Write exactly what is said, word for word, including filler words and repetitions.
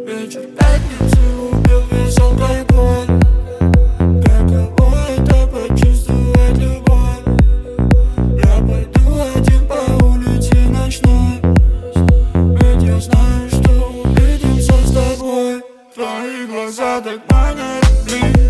Вечер пятницы убил весь алкоголь. Каково это почувствовать любовь? Я пойду один по улице ночной, ведь я знаю, что увидимся с тобой. Твои глаза так манят, блин.